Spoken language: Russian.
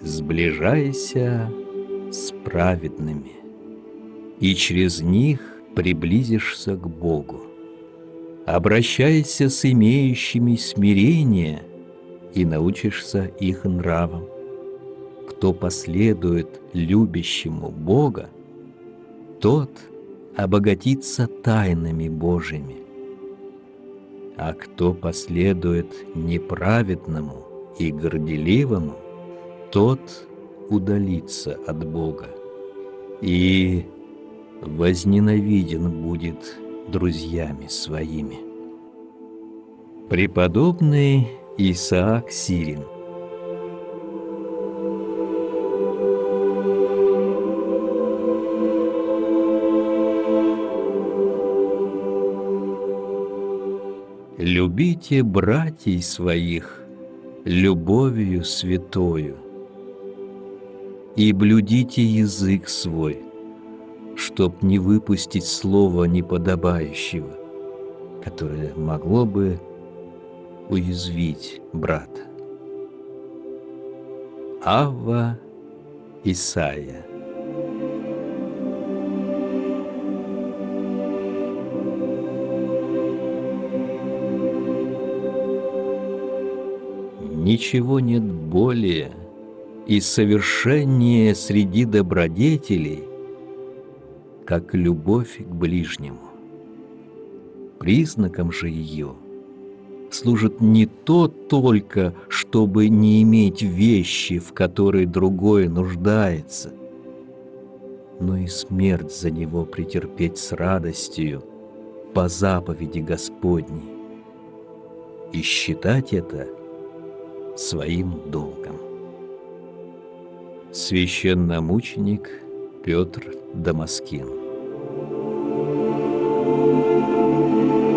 Сближайся с праведными, и через них приблизишься к Богу. Обращайся с имеющими смирение, и научишься их нравам. Кто последует любящему Бога, тот обогатится тайнами Божьими. А кто последует неправедному и горделивому, тот удалится от Бога и возненавиден будет друзьями своими. Преподобный Исаак Сирин. Любите братьей своих любовью святою, и блюдите язык свой, чтоб не выпустить слова неподобающего, которое могло бы уязвить брата. Авва Исайя. Ничего нет более и совершеннее среди добродетелей, как любовь к ближнему. Признаком же ее служит не то только, чтобы не иметь вещи, в которой другой нуждается, но и смерть за него претерпеть с радостью по заповеди Господней и считать это своим долгом. Священномученик Петр Дамаскин.